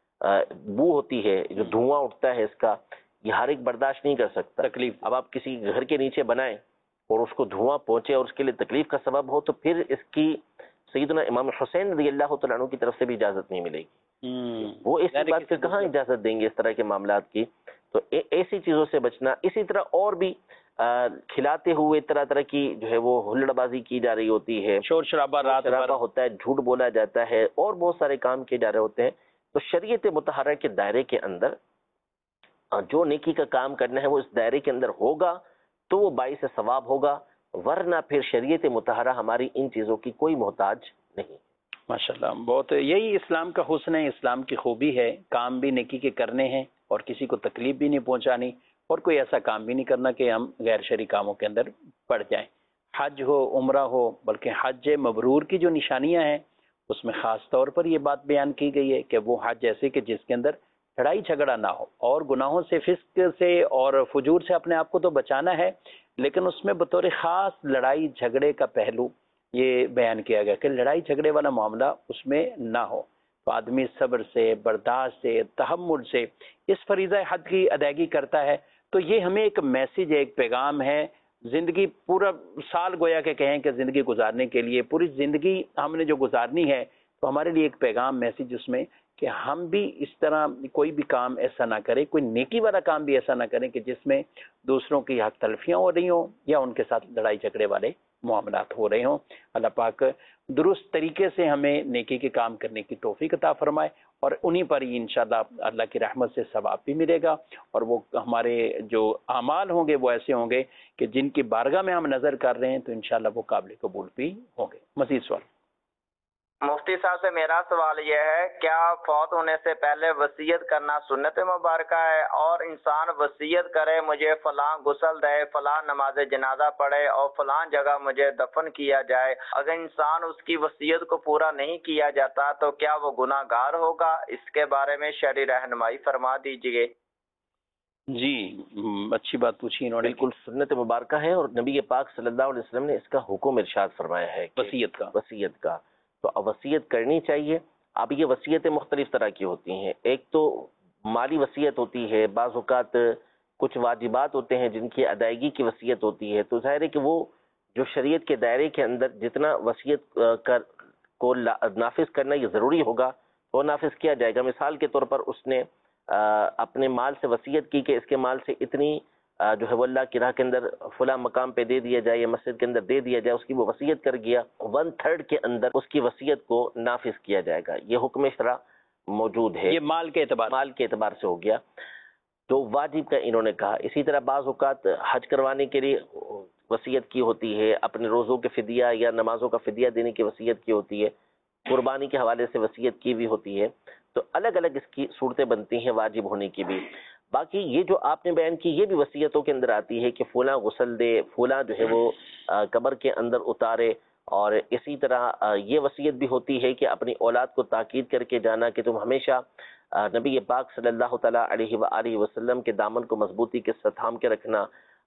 بو ہوتی ہے، جو دھواں اٹھتا ہے اس کا، یہ ہر ایک برداشت نہیں کر سکتا تکلیف۔ اب آپ کسی گھر کے نیچے بنائیں اور اس کو دھواں پہنچے اور اس کے لیے تکلیف کا سبب ہو، تو پھر اس کی سیدنا امام حسین رضی اللہ تعالیٰ عنہ کی طرف سے بھی اجازت نہیں ملے گی۔ وہ اس بات سے کہاں اجازت دیں گے اس طرح کے معاملات کی؟ تو ایسی چیزوں سے بچنا۔ اسی طرح اور بھی کھلاتے ہوئے طرح طرح کی جو ہے وہ ہلڑ بازی کی جا رہی ہوتی ہے، شور شرابہ رات شرابہ ہوتا ہے، جھوٹ بولا جاتا ہے، اور بہت سارے کام کیے جا رہے ہوتے ہیں. تو شریعت مطہرہ کے دائرے کے اندر جو نیکی کا کام کرنا ہے وہ اس دائرے کے اندر ہوگا تو وہ باعث ثواب ہوگا، ورنہ پھر شریعت مطہرہ ہماری ان چیزوں کی کوئی محتاج نہیں. ماشاءاللہ، بہت یہی اسلام کا حسن ہے، اسلام کی خوبی ہے. کام بھی نیکی کے کرنے ہیں اور کسی کو تکلیف بھی نہیں پہنچانی، اور کوئی ایسا کام بھی نہیں کرنا کہ ہم غیر شرعی کاموں کے اندر پڑ جائیں. حج ہو، عمرہ ہو، بلکہ حج مبرور کی جو نشانیاں ہیں اس میں خاص طور پر یہ بات بیان کی گئی ہے کہ وہ حج ایسے کہ جس کے اندر لڑائی جھگڑا نہ ہو، اور گناہوں سے، فسق سے اور فجور سے اپنے آپ کو تو بچانا ہے، لیکن اس میں بطور خاص لڑائی جھگڑے کا پہلو یہ بیان کیا گیا کہ لڑائی جھگڑے والا معاملہ اس میں نہ ہو. تو آدمی صبر سے، برداشت سے، تحمل سے اس فریضہ حج کی ادائیگی کرتا ہے. تو یہ ہمیں ایک میسیج ہے، ایک پیغام ہے. زندگی پورا سال گویا کہ کہیں کہ زندگی گزارنے کے لیے، پوری زندگی ہم نے جو گزارنی ہے، تو ہمارے لیے ایک پیغام میسیج اس میں کہ ہم بھی اس طرح کوئی بھی کام ایسا نہ کریں، کوئی نیکی والا کام بھی ایسا نہ کریں کہ جس میں دوسروں کی حق تلفیاں ہو رہی ہوں یا ان کے ساتھ لڑائی جھگڑے والے معاملات ہو رہے ہوں. اللہ پاک درست طریقے سے ہمیں نیکی کے کام کرنے کی توفیق عطا فرمائے، اور انہی پر ہی انشاءاللہ اللہ کی رحمت سے ثواب بھی ملے گا، اور وہ ہمارے جو اعمال ہوں گے وہ ایسے ہوں گے کہ جن کی بارگاہ میں ہم نظر کر رہے ہیں تو انشاءاللہ وہ قابل قبول بھی ہوں گے. مزید سوال. مفتی صاحب سے میرا سوال یہ ہے، کیا فوت ہونے سے پہلے وصیت کرنا سنت مبارکہ ہے؟ اور انسان وصیت کرے مجھے فلاں غسل دے، فلاں نماز جنازہ پڑھے اور فلاں جگہ مجھے دفن کیا جائے، اگر انسان اس کی وصیت کو پورا نہیں کیا جاتا تو کیا وہ گناہ گار ہوگا؟ اس کے بارے میں شرعی رہنمائی فرما دیجیے. جی، اچھی بات پوچھی انہوں نے. بالکل سنت مبارکہ ہے، اور نبی پاک صلی اللہ علیہ وسلم نے اس کا حکم ارشاد فرمایا ہے وصیت کا. وصیت کا تو وصیت کرنی چاہیے. اب یہ وصیتیں مختلف طرح کی ہوتی ہیں. ایک تو مالی وصیت ہوتی ہے، بعض اوقات کچھ واجبات ہوتے ہیں جن کی ادائیگی کی وصیت ہوتی ہے. تو ظاہر ہے کہ وہ جو شریعت کے دائرے کے اندر جتنا وصیت کر کو نافذ کرنا یہ ضروری ہوگا وہ نافذ کیا جائے گا. مثال کے طور پر اس نے اپنے مال سے وصیت کی کہ اس کے مال سے اتنی جو ہے وہ اللہ کی راہ کے اندر فلاں مقام پہ دے دیا جائے یا مسجد کے اندر دے دیا جائے، اس کی وہ وصیت کر گیا، ون تھرڈ کے اندر اس کی وصیت کو نافذ کیا جائے گا. یہ حکم شرع موجود ہے، یہ مال کے اعتبار مال کے اعتبار سے ہو گیا تو واجب کا انہوں نے کہا. اسی طرح بعض اوقات حج کروانے کے لیے وصیت کی ہوتی ہے، اپنے روزوں کے فدیہ یا نمازوں کا فدیہ دینے کی وصیت کی ہوتی ہے، قربانی کے حوالے سے وصیت کی بھی ہوتی ہے. تو الگ الگ اس کی صورتیں بنتی ہیں واجب ہونے کی بھی. باقی یہ جو آپ نے بیان کی یہ بھی وصیتوں کے اندر آتی ہے کہ فلاں غسل دے، فلاں جو ہے وہ قبر کے اندر اتارے. اور اسی طرح یہ وصیت بھی ہوتی ہے کہ اپنی اولاد کو تاکید کر کے جانا کہ تم ہمیشہ نبی پاک صلی اللہ تعالیٰ علیہ وآلہ وسلم کے دامن کو مضبوطی کے ساتھ تھام کے رکھنا،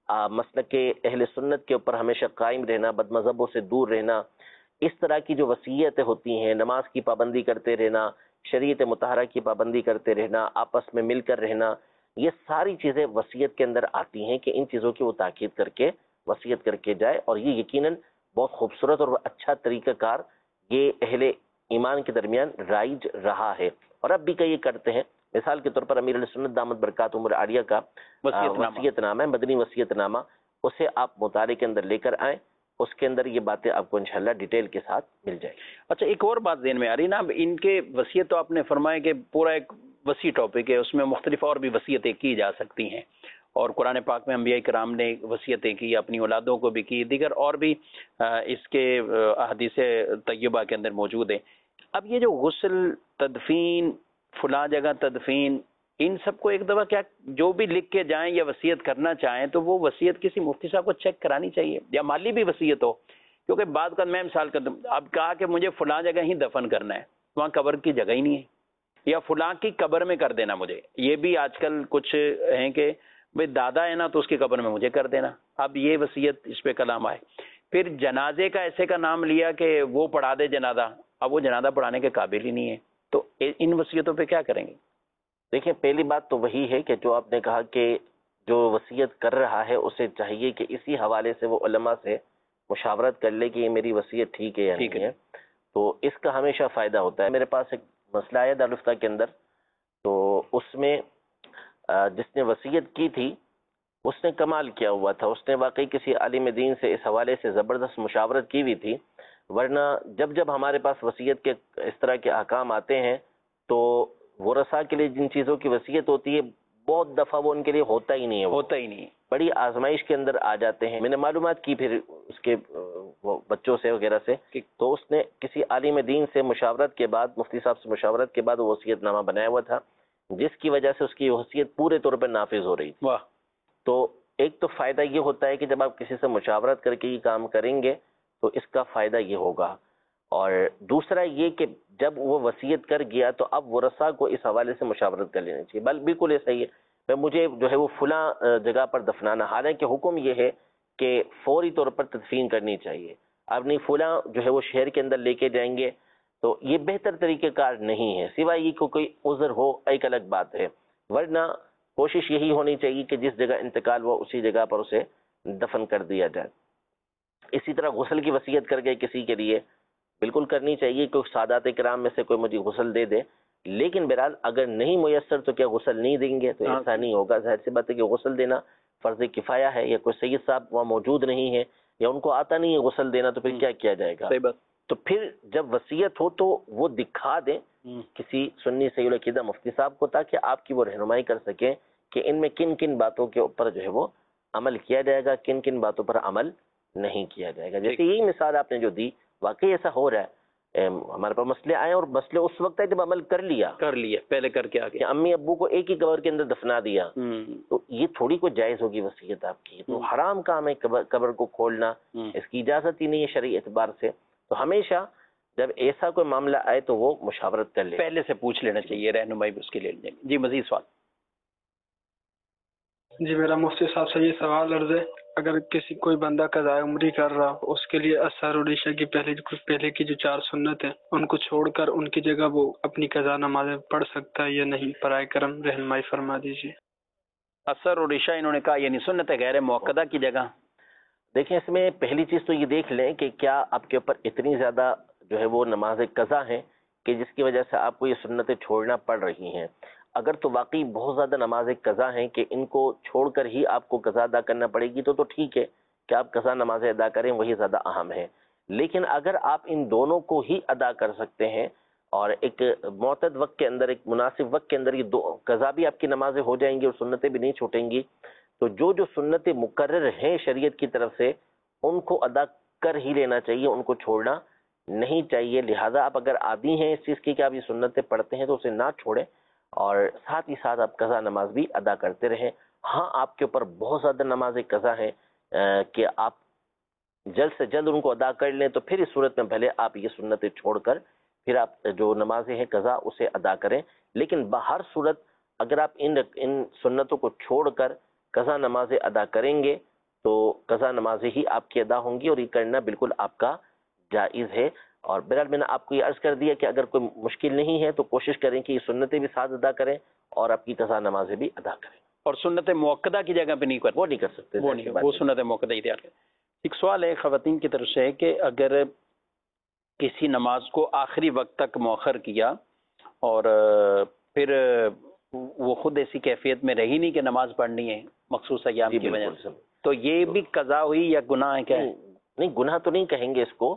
مسلک اہل سنت کے اوپر ہمیشہ قائم رہنا، بد مذہبوں سے دور رہنا. اس طرح کی جو وصیتیں ہوتی ہیں، نماز کی پابندی کرتے رہنا، شریعت مطہرہ کی پابندی کرتے رہنا، آپس میں مل کر رہنا، یہ ساری چیزیں وصیت کے اندر آتی ہیں کہ ان چیزوں کی وہ تاکید کر کے وصیت کر کے جائے. اور یہ یقیناً بہت خوبصورت اور اچھا طریقہ کار یہ اہل ایمان کے درمیان رائج رہا ہے، اور اب بھی کئی کرتے ہیں. مثال کے طور پر امیر علیہ سنت دامت برکات عمر عالیہ کا وصیت نامہ ہے، مدنی وصیت نامہ، اسے آپ مطالعے کے اندر لے کر آئیں، اس کے اندر یہ باتیں آپ کو انشاءاللہ ڈیٹیل کے ساتھ مل جائے. اچھا، ایک اور بات ذہن میں آ رہی نا، ان کے وصیت تو آپ نے فرمایا کہ پورا ایک وسیع ٹاپک ہے، اس میں مختلف اور بھی وصیتیں کی جا سکتی ہیں، اور قرآن پاک میں انبیاء کرام نے وصیتیں کی، اپنی اولادوں کو بھی کی، دیگر اور بھی اس کے احادیث طیبہ کے اندر موجود ہیں. اب یہ جو غسل، تدفین، فلاں جگہ تدفین، ان سب کو ایک دفعہ کیا جو بھی لکھ کے جائیں یا وصیت کرنا چاہیں تو وہ وصیت کسی مفتی صاحب کو چیک کرانی چاہیے، یا مالی بھی وصیت ہو. کیونکہ بعد کا میں مثال کر دوں، اب کہا کہ مجھے فلاں جگہ ہی دفن کرنا ہے، وہاں قبر کی جگہ ہی نہیں ہے، یا فلاں کی قبر میں کر دینا مجھے. یہ بھی آج کل کچھ ہیں کہ بھئی دادا ہے نا تو اس کی قبر میں مجھے کر دینا. اب یہ وصیت اس پہ کلام آئے. پھر جنازے کا ایسے کا نام لیا کہ وہ پڑھا دے جنازہ، اب وہ جنازہ پڑھانے کے قابل ہی نہیں ہے، تو ان وصیتوں پہ کیا کریں گے؟ دیکھیں، پہلی بات تو وہی ہے کہ جو آپ نے کہا کہ جو وصیت کر رہا ہے اسے چاہیے کہ اسی حوالے سے وہ علماء سے مشاورت کر لے کہ یہ میری وصیت ٹھیک ہے یا نہیں ہے. تو اس کا ہمیشہ فائدہ ہوتا ہے. میرے پاس ایک مسئلہ ہے دارالفتہ کے اندر، تو اس میں جس نے وصیت کی تھی اس نے کمال کیا ہوا تھا، اس نے واقعی کسی عالم دین سے اس حوالے سے زبردست مشاورت کی ہوئی تھی، ورنہ جب جب ہمارے پاس وصیت کے اس طرح کے احکام آتے ہیں تو ورثاء کے لیے جن چیزوں کی وصیت ہوتی ہے بہت دفعہ وہ ان کے لیے ہوتا ہی نہیں ہے، ہوتا ہی نہیں، بڑی آزمائش کے اندر آ جاتے ہیں۔ میں نے معلومات کی پھر اس کے وہ بچوں سے وغیرہ سے، تو اس نے کسی عالم دین سے مشاورت کے بعد، مفتی صاحب سے مشاورت کے بعد وہ وصیت نامہ بنایا ہوا تھا، جس کی وجہ سے اس کی وصیت پورے طور پر نافذ ہو رہی تھی۔ واہ! تو ایک تو فائدہ یہ ہوتا ہے کہ جب آپ کسی سے مشاورت کر کے یہ کام کریں گے تو اس کا فائدہ یہ ہوگا، اور دوسرا یہ کہ جب وہ وصیت کر گیا تو اب ورثاء کو اس حوالے سے مشاورت کر لینی چاہیے، بل بالکل ایسا ہی ہے، میں مجھے جو ہے وہ فلاں جگہ پر دفنانا، حالانکہ حکم یہ ہے کہ فوری طور پر تدفین کرنی چاہیے، اب نہیں فلاں جو ہے وہ شہر کے اندر لے کے جائیں گے تو یہ بہتر طریقہ کار نہیں ہے، سوائے یہ کہ کوئی عذر ہو ایک الگ بات ہے، ورنہ کوشش یہی ہونی چاہیے کہ جس جگہ انتقال ہوا اسی جگہ پر اسے دفن کر دیا جائے۔ اسی طرح غسل کی وصیت کر گئے کسی کے لیے، بالکل کرنی چاہیے کہ سادات کرام میں سے کوئی مجھے غسل دے دے، لیکن بہرحال اگر نہیں میسر تو کیا غسل نہیں دیں گے؟ تو ایسا نہیں ہوگا، ظاہر سی بات ہے کہ غسل دینا فرض کفایہ ہے، یا کوئی سید صاحب وہاں موجود نہیں ہے یا ان کو آتا نہیں ہے غسل دینا، تو پھر کیا کیا جائے گا؟ تو پھر جب وصیت ہو تو وہ دکھا دیں کسی سنی سید العقیدہ مفتی صاحب کو، تاکہ آپ کی وہ رہنمائی کر سکیں کہ ان میں کن کن باتوں کے اوپر جو ہے وہ عمل کیا جائے گا، کن کن باتوں پر عمل نہیں کیا جائے گا۔ جیسے یہی مثال آپ نے جو دی، واقعی ایسا ہو رہا ہے، ہمارے پاس مسئلے آئے اور مسئلے اس وقت ہے جب عمل کر لیا کر لیا پہلے کر کے آگے، امی ابو کو ایک ہی قبر کے اندر دفنا دیا، تو یہ تھوڑی کوئی جائز ہوگی وصیت آپ کی، تو حرام کام ہے قبر کو کھولنا، اس کی اجازت ہی نہیں ہے شرعی اعتبار سے۔ تو ہمیشہ جب ایسا کوئی معاملہ آئے تو وہ مشاورت کر لے، پہلے سے پوچھ لینا چاہیے، رہنمائی اس کے لیے۔ جی مزید سوال؟ جی میرا مفتی صاحب سے یہ سوال عرض ہے، اگر کسی کوئی بندہ قضاء عمری کر رہا ہو، اس کے لیے اثر اور عشاء کی پہلے پہلے کی جو چار سنت ہیں ان کو چھوڑ کر ان کی جگہ وہ اپنی قضاء نمازیں پڑھ سکتا ہے یا نہیں؟ برائے کرم رہنمائی فرما دیجیے۔ اثر اور عشاء انہوں نے کہا یعنی سنت غیر موقدہ کی جگہ؟ دیکھیں اس میں پہلی چیز تو یہ دیکھ لیں کہ کیا آپ کے اوپر اتنی زیادہ جو ہے وہ نماز قضا ہیں کہ جس کی وجہ سے آپ کو یہ سنتیں چھوڑنا پڑ رہی ہیں۔ اگر تو واقعی بہت زیادہ نماز قضا ہیں کہ ان کو چھوڑ کر ہی آپ کو قضا ادا کرنا پڑے گی، تو تو ٹھیک ہے کہ آپ قضا نمازیں ادا کریں، وہی زیادہ اہم ہے۔ لیکن اگر آپ ان دونوں کو ہی ادا کر سکتے ہیں اور ایک معتد وقت کے اندر، ایک مناسب وقت کے اندر، یہ دو قضا بھی آپ کی نمازیں ہو جائیں گی اور سنتیں بھی نہیں چھوٹیں گی، تو جو جو سنتیں مقرر ہیں شریعت کی طرف سے ان کو ادا کر ہی لینا چاہیے، ان کو چھوڑنا نہیں چاہیے۔ لہذا آپ اگر عادی ہیں اس چیز کی کہ آپ یہ سنتیں پڑھتے ہیں تو اسے نہ چھوڑیں، اور ساتھ ہی ساتھ آپ قضا نماز بھی ادا کرتے رہیں۔ ہاں آپ کے اوپر بہت زیادہ نماز قضا ہیں کہ آپ جلد سے جلد ان کو ادا کر لیں، تو پھر اس صورت میں پہلے آپ یہ سنتیں چھوڑ کر پھر آپ جو نمازیں ہیں قضا اسے ادا کریں۔ لیکن بہر صورت اگر آپ ان ان سنتوں کو چھوڑ کر قضا نمازیں ادا کریں گے تو قضا نمازیں ہی آپ کی ادا ہوں گی، اور یہ کرنا بالکل آپ کا جائز ہے۔ اور بہرحال میں نے آپ کو یہ عرض کر دیا کہ اگر کوئی مشکل نہیں ہے تو کوشش کریں کہ یہ سنتیں بھی ساتھ ادا کریں اور آپ کی قضا نمازیں بھی ادا کریں۔ اور سنت موقدہ کی جگہ پہ نہیں کرتے، وہ نہیں کر سکتے، وہ نہیں، وہ سنت موقدہ ہی تیار کریں۔ ایک سوال ہے خواتین کی طرف سے کہ اگر کسی نماز کو آخری وقت تک مؤخر کیا اور پھر وہ خود ایسی کیفیت میں رہی نہیں کہ نماز پڑھنی ہے مخصوص ایام کی وجہ سے، تو یہ بھی قضا ہوئی یا گناہ ہے؟ کیا ہے؟ نہیں، گناہ تو نہیں کہیں گے اس کو۔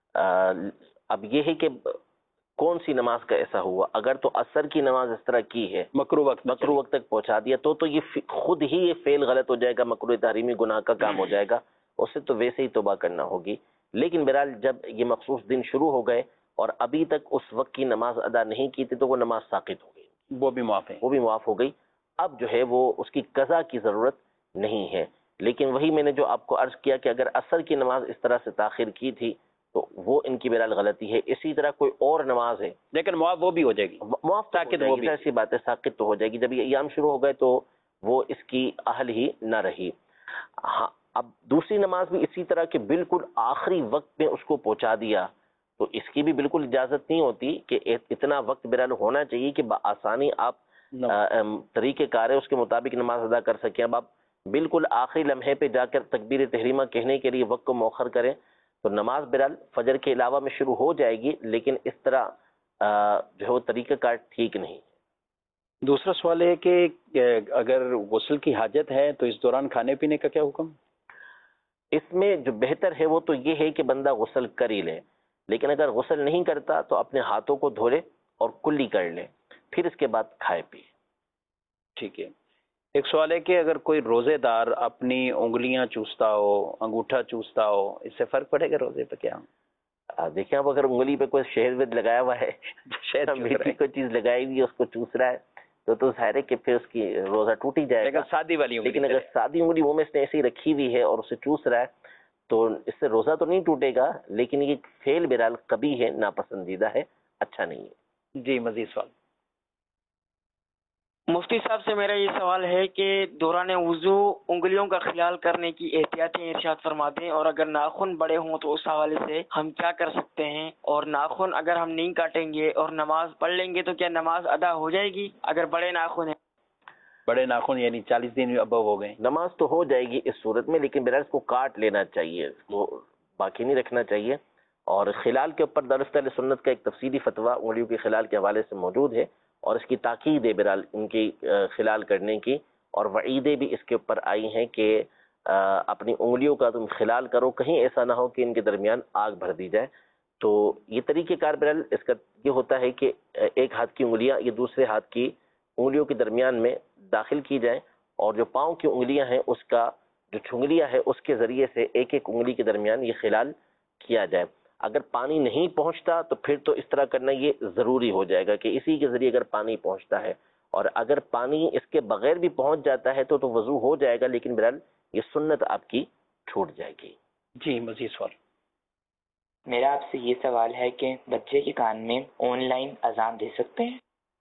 اب یہ ہے کہ کون سی نماز کا ایسا ہوا، اگر تو عصر کی نماز اس طرح کی ہے، مکروہ وقت مکروہ وقت تک پہنچا دیا، تو تو یہ خود ہی یہ فعل غلط ہو جائے گا، مکروہ تحریمی گناہ کا کام ہو جائے گا، اس سے تو ویسے ہی توبہ کرنا ہوگی۔ لیکن بہرحال جب یہ مخصوص دن شروع ہو گئے اور ابھی تک اس وقت کی نماز ادا نہیں کی تھی تو وہ نماز ساقط ہو گئی، وہ بھی معاف ہے، وہ بھی معاف ہو گئی۔ اب جو ہے وہ اس کی قضا کی ضرورت نہیں ہے۔ لیکن وہی میں نے جو آپ کو عرض کیا کہ اگر عصر کی نماز اس طرح سے تاخیر کی تھی تو وہ ان کی بہرحال غلطی ہے۔ اسی طرح کوئی اور نماز ہے لیکن معاف وہ بھی ہو جائے گی، معاف ساقط ہو گئی، ایسی بات ہے، ساقط تو ہو جائے گی۔ جب یہ ایام شروع ہو گئے تو وہ اس کی اہل ہی نہ رہی۔ ہاں اب دوسری نماز بھی اسی طرح کہ بالکل آخری وقت میں اس کو پہنچا دیا تو اس کی بھی بالکل اجازت نہیں ہوتی کہ اتنا وقت بہرحال ہونا چاہیے کہ بآسانی آپ طریقہ کار ہے اس کے مطابق نماز ادا کر سکیں۔ اب آپ بالکل آخری لمحے پہ جا کر تکبیر تحریمہ کہنے کے لیے وقت کو مؤخر کریں تو نماز بہرحال فجر کے علاوہ میں شروع ہو جائے گی، لیکن اس طرح جو ہے وہ طریقہ کار ٹھیک نہیں۔ دوسرا سوال ہے کہ اگر غسل کی حاجت ہے تو اس دوران کھانے پینے کا کیا حکم؟ اس میں جو بہتر ہے وہ تو یہ ہے کہ بندہ غسل کر ہی لے، لیکن اگر غسل نہیں کرتا تو اپنے ہاتھوں کو دھو لے اور کلی کر لے، پھر اس کے بعد کھائے پیے۔ ٹھیک ہے۔ ایک سوال ہے کہ اگر کوئی روزے دار اپنی انگلیاں چوستا ہو، انگوٹھا چوستا ہو، اس سے فرق پڑے گا روزے پہ کیا؟ دیکھیں اب اگر انگلی پہ کوئی شہد وید لگایا ہوا ہے، شہد میٹھی کوئی چیز لگائی ہوئی ہے، اس کو چوس رہا ہے تو تو ظاہر ہے کہ پھر اس کی روزہ ٹوٹ ہی جائے گا۔ سادی والی انگلی، لیکن اگر سادی انگلی منہ میں اس نے ایسی رکھی ہوئی ہے اور اسے چوس رہا ہے تو اس سے روزہ تو نہیں ٹوٹے گا، لیکن یہ فعل بہرحال قبیح ہے، ناپسندیدہ ہے، اچھا نہیں ہے۔ جی مزید سوال۔ مفتی صاحب سے میرا یہ سوال ہے کہ دوران وضو انگلیوں کا خیال کرنے کی احتیاطیں ارشاد فرما دیں، اور اگر ناخن بڑے ہوں تو اس حوالے سے ہم کیا کر سکتے ہیں، اور ناخن اگر ہم نہیں کاٹیں گے اور نماز پڑھ لیں گے تو کیا نماز ادا ہو جائے گی اگر بڑے ناخن ہیں؟ بڑے ناخن یعنی چالیس دن ابو ہو گئے، نماز تو ہو جائے گی اس صورت میں، لیکن بہرحال اس کو کاٹ لینا چاہیے، اس کو باقی نہیں رکھنا چاہیے۔ اور خلال کے اوپر دارالفتہ اہل سنت کا ایک تفصیلی فتویٰ انگلیوں کے خلال کے حوالے سے موجود ہے، اور اس کی تاکید ہے بہرحال ان کی خلال کرنے کی، اور وعیدیں بھی اس کے اوپر آئی ہیں کہ اپنی انگلیوں کا تم خلال کرو، کہیں ایسا نہ ہو کہ ان کے درمیان آگ بھر دی جائے۔ تو یہ طریقہ کار بہرحال اس کا یہ ہوتا ہے کہ ایک ہاتھ کی انگلیاں یہ دوسرے ہاتھ کی انگلیوں کے درمیان میں داخل کی جائیں، اور جو پاؤں کی انگلیاں ہیں اس کا جو چھنگلیاں ہے اس کے ذریعے سے ایک ایک انگلی کے درمیان یہ خلال کیا جائے۔ اگر پانی نہیں پہنچتا تو پھر تو اس طرح کرنا یہ ضروری ہو جائے گا کہ اسی کے ذریعے اگر پانی پہنچتا ہے، اور اگر پانی اس کے بغیر بھی پہنچ جاتا ہے تو تو وضو ہو جائے گا، لیکن بہرحال یہ سنت آپ کی چھوٹ جائے گی۔ جی مزید سوال۔ میرا آپ سے یہ سوال ہے کہ بچے کے کان میں آن لائن اذان دے سکتے ہیں؟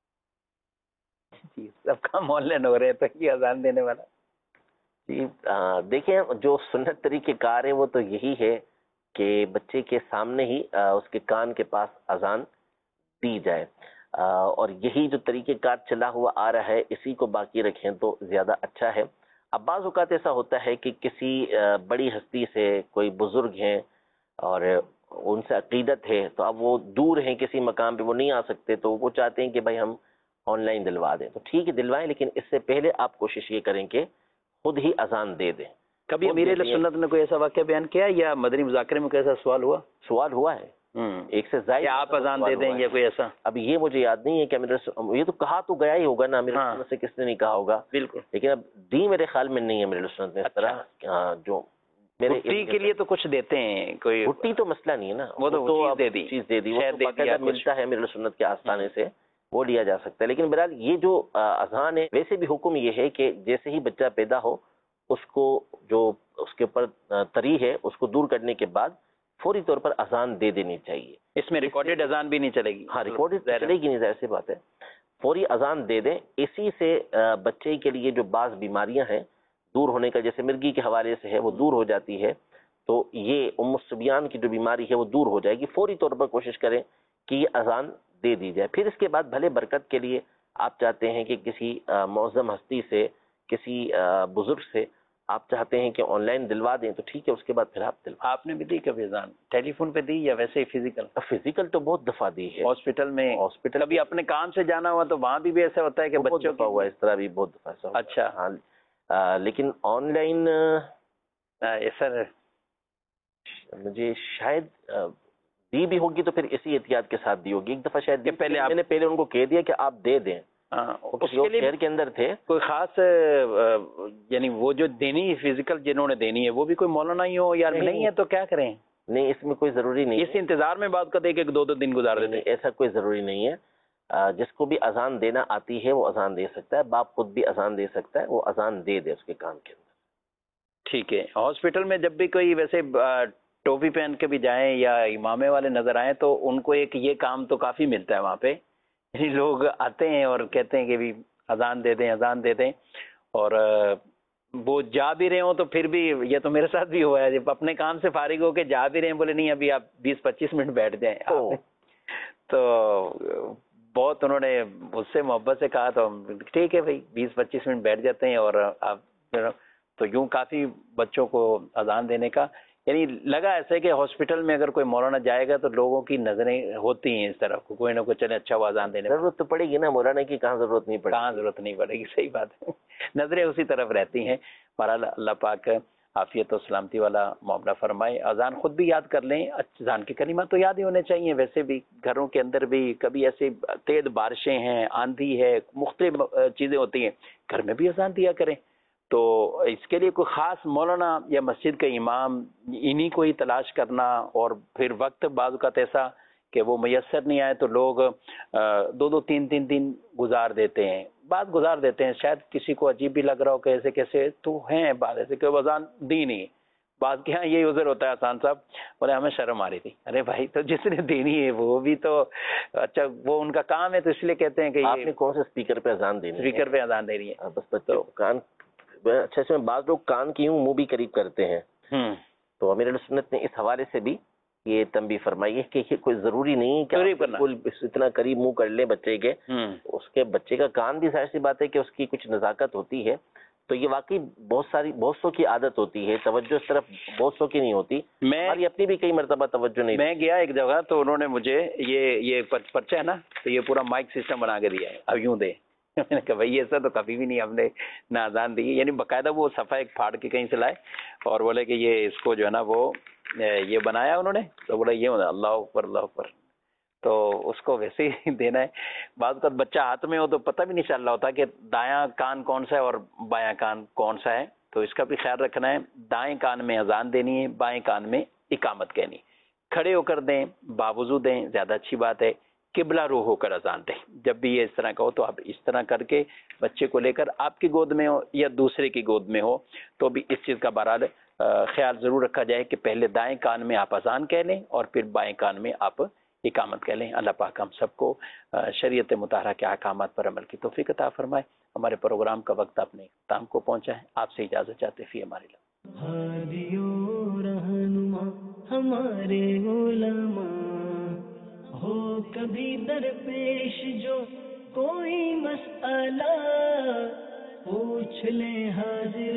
جی سب کام آن لائن ہو رہے ہیں تو یہ اذان دینے والا؟ جی دیکھیں جو سنت طریقہ کار ہے وہ تو یہی ہے کہ بچے کے سامنے ہی اس کے کان کے پاس اذان دی جائے، اور یہی جو طریقہ کار چلا ہوا آ رہا ہے اسی کو باقی رکھیں تو زیادہ اچھا ہے۔ اب بعض اوقات ایسا ہوتا ہے کہ کسی بڑی ہستی سے کوئی بزرگ ہیں اور ان سے عقیدت ہے، تو اب وہ دور ہیں کسی مقام پہ وہ نہیں آ سکتے، تو وہ چاہتے ہیں کہ بھائی ہم آن لائن دلوا دیں، تو ٹھیک ہے دلوائیں، لیکن اس سے پہلے آپ کوشش یہ کریں کہ خود ہی اذان دے دیں۔ کبھی امیر اہل سنت نے کوئی ایسا واقعہ بیان کیا یا مدنی مذاکرے میں کوئی ایسا سوال ہوا؟ سوال ہوا ہے ایک سے زائد، آپ اذان دے دیں یا کوئی ایسا؟ اب یہ مجھے یاد نہیں ہے کہ امیر یہ تو کہا تو گیا ہی ہوگا نا، امیر سنت سے کس نے نہیں کہا ہوگا، بالکل، لیکن اب دی میرے خیال میں نہیں ہے امیر سنت نے اس طرح جو میرے بھٹی کے لیے تو کچھ دیتے ہیں، کوئی بھٹی تو مسئلہ نہیں ہے نا، وہ تو چیز دے دی، چیز دے دی، وہ باقاعدہ ملتا ہے امیر سنت کے آستانے سے، وہ لیا جا سکتا ہے۔ لیکن بہرحال یہ جو اذان ہے ویسے بھی حکم یہ ہے کہ جیسے ہی بچہ پیدا ہو اس کو جو اس کے اوپر تری ہے اس کو دور کرنے کے بعد فوری طور پر اذان دے دینی چاہیے۔ اس میں ریکارڈڈ اذان بھی نہیں چلے گی؟ ہاں ریکارڈڈ چلے گی نہیں، ظاہر سی بات ہے، فوری اذان دے دیں۔ اسی سے بچے کے لیے جو بعض بیماریاں ہیں دور ہونے کا، جیسے مرگی کے حوالے سے ہے وہ دور ہو جاتی ہے، تو یہ ام الصبیان کی جو بیماری ہے وہ دور ہو جائے گی۔ فوری طور پر کوشش کریں کہ یہ اذان دے دی جائے۔ پھر اس کے بعد بھلے برکت کے لیے آپ چاہتے ہیں کہ کسی معظم ہستی سے، کسی بزرگ سے آپ چاہتے ہیں کہ آن لائن دلوا دیں تو ٹھیک ہے، اس کے بعد پھر آپ دلوا۔ آپ نے بھی دی کبھی اذان ٹیلی فون پہ دی یا ویسے ہی فزیکل؟ فزیکل تو بہت دفعہ دی ہے، ہاسپٹل میں، ہاسپٹل کبھی اپنے کام سے جانا ہوا تو وہاں بھی بھی ایسا ہوتا ہے کہ بچوں کا ہوا، اس طرح بھی بہت دفعہ ایسا۔ اچھا ہاں، لیکن آن لائن سر مجھے شاید دی بھی ہوگی تو پھر اسی احتیاط کے ساتھ دی ہوگی۔ ایک دفعہ شاید پہلے میں نے پہلے ان کو کہہ دیا کہ آپ دے دیں، شہر کے اندر تھے، کوئی خاص یعنی وہ جو دینی فزیکل جنہوں نے دینی ہے وہ بھی کوئی مولانا ہی ہو یا نہیں ہے تو کیا کریں؟ نہیں اس میں کوئی ضروری نہیں، اس انتظار میں بات کرتے کہ دو دو دن گزار دیتے، ایسا کوئی ضروری نہیں ہے۔ جس کو بھی اذان دینا آتی ہے وہ اذان دے سکتا ہے، باپ خود بھی اذان دے سکتا ہے، وہ اذان دے دے اس کے کام کے اندر۔ ٹھیک ہے۔ ہاسپٹل میں جب بھی کوئی ویسے ٹوپی پہن کے بھی جائیں یا امامے والے نظر آئیں تو ان کو ایک یہ کام تو کافی ملتا ہے وہاں پہ، لوگ آتے ہیں اور کہتے ہیں کہ بھی اذان دے دیں اذان دے دیں، اور وہ جا بھی رہے ہوں تو پھر بھی، یہ تو میرے ساتھ بھی ہوا ہے، جب اپنے کام سے فارغ ہو کے جا بھی رہے ہیں بولے نہیں ابھی آپ بیس پچیس منٹ بیٹھ جائیں، تو بہت انہوں نے اس سے محبت سے کہا تو ٹھیک ہے بھائی بیس پچیس منٹ بیٹھ جاتے ہیں، اور آپ تو یوں کافی بچوں کو اذان دینے کا یعنی لگا ایسے کہ ہاسپٹل میں اگر کوئی مولانا جائے گا تو لوگوں کی نظریں ہوتی ہیں اس طرف کوئی نہ کوئی چلے اچھا وہ اذان دینے. ضرورت تو پڑے گی نا مولانا کی, کہاں ضرورت نہیں پڑے, کہاں ضرورت نہیں پڑے گی, صحیح بات ہے, نظریں اسی طرف رہتی ہیں. بہرحال اللہ پاک عافیت و سلامتی والا معاملہ فرمائے. اذان خود بھی یاد کر لیں, اذان کے کلمات تو یاد ہی ہونے چاہیے. ویسے بھی گھروں کے اندر بھی کبھی ایسے تیز بارشیں ہیں, آندھی ہے, مختلف چیزیں ہوتی ہیں, گھر میں بھی اذان دیا کریں. تو اس کے لیے کوئی خاص مولانا یا مسجد کا امام انہی کو ہی تلاش کرنا, اور پھر وقت بعض اوقات ایسا کہ وہ میسر نہیں آئے تو لوگ دو دو تین تین دن گزار دیتے ہیں, بعد گزار دیتے ہیں. شاید کسی کو عجیب بھی لگ رہا ہو کہ ایسے کیسے تو ہیں بعد ایسے کہ اذان دی نہیں. بعض کے یہاں یہی عذر ہوتا ہے حسان صاحب, بولے ہمیں شرم آ رہی تھی. ارے بھائی تو جس نے دینی ہے وہ بھی تو اچھا وہ ان کا کام ہے, تو اس لیے کہتے ہیں کہ آپ نے کون سے اسپیکر پہ اذان دینی ہے, اسپیکر پہ اذان دے رہی ہے. بس بچوں کان اچھا اس میں بعض لوگ کان کی ہوں منہ بھی قریب کرتے ہیں, تو امیر اہل سنت نے اس حوالے سے بھی یہ تنبیہ فرمائی ہے کہ یہ کوئی ضروری نہیں کہ بالکل اتنا قریب منہ کر لے بچے کے, اس کے بچے کا کان بھی ظاہر سی بات ہے کہ اس کی کچھ نزاکت ہوتی ہے. تو یہ واقعی بہت ساری بہت سو کی عادت ہوتی ہے, توجہ اس طرف بہت سو کی نہیں ہوتی. ہماری اپنی بھی کئی مرتبہ توجہ نہیں. میں گیا ایک جگہ تو انہوں نے مجھے یہ یہ پرچہ ہے نا, تو یہ پورا مائک سسٹم بنا کے دیا ہے, اب یوں دے. میں نے کہا بھائی ایسا تو کبھی بھی نہیں ہم نے نہ اذان دی, یعنی باقاعدہ وہ صفحہ ایک پھاڑ کے کہیں سے لائے اور بولے کہ یہ اس کو جو ہے نا وہ یہ بنایا انہوں نے, تو بولا یہ ہونا اللہ اکبر اللہ اکبر, تو اس کو ویسے ہی دینا ہے. بعض اوقات بچہ ہاتھ میں ہو تو پتہ بھی نہیں چل رہا ہوتا کہ دایاں کان کون سا ہے اور بایاں کان کون سا ہے, تو اس کا بھی خیال رکھنا ہے. دائیں کان میں اذان دینی ہے, بائیں کان میں اقامت کہنی. کھڑے ہو کر دیں, باوضو دیں, زیادہ اچھی بات ہے. قبلہ رو ہو کر اذان دیں. جب بھی یہ اس طرح کا ہو تو آپ اس طرح کر کے بچے کو لے کر آپ کی گود میں ہو یا دوسرے کی گود میں ہو, تو بھی اس چیز کا بہرحال خیال ضرور رکھا جائے کہ پہلے دائیں کان میں آپ اذان کہہ لیں اور پھر بائیں کان میں آپ اقامت کہہ لیں. اللہ پاک ہم سب کو شریعت مطہرہ کے احکامات پر عمل کی توفیق عطا فرمائے. ہمارے پروگرام کا وقت اپنے اختتام کو پہنچا ہے, آپ سے اجازت چاہتے فی ہمارے لیے. ہمارے علماء ہو کبھی درپیش جو کوئی مسئلہ پوچھ لیں حاضر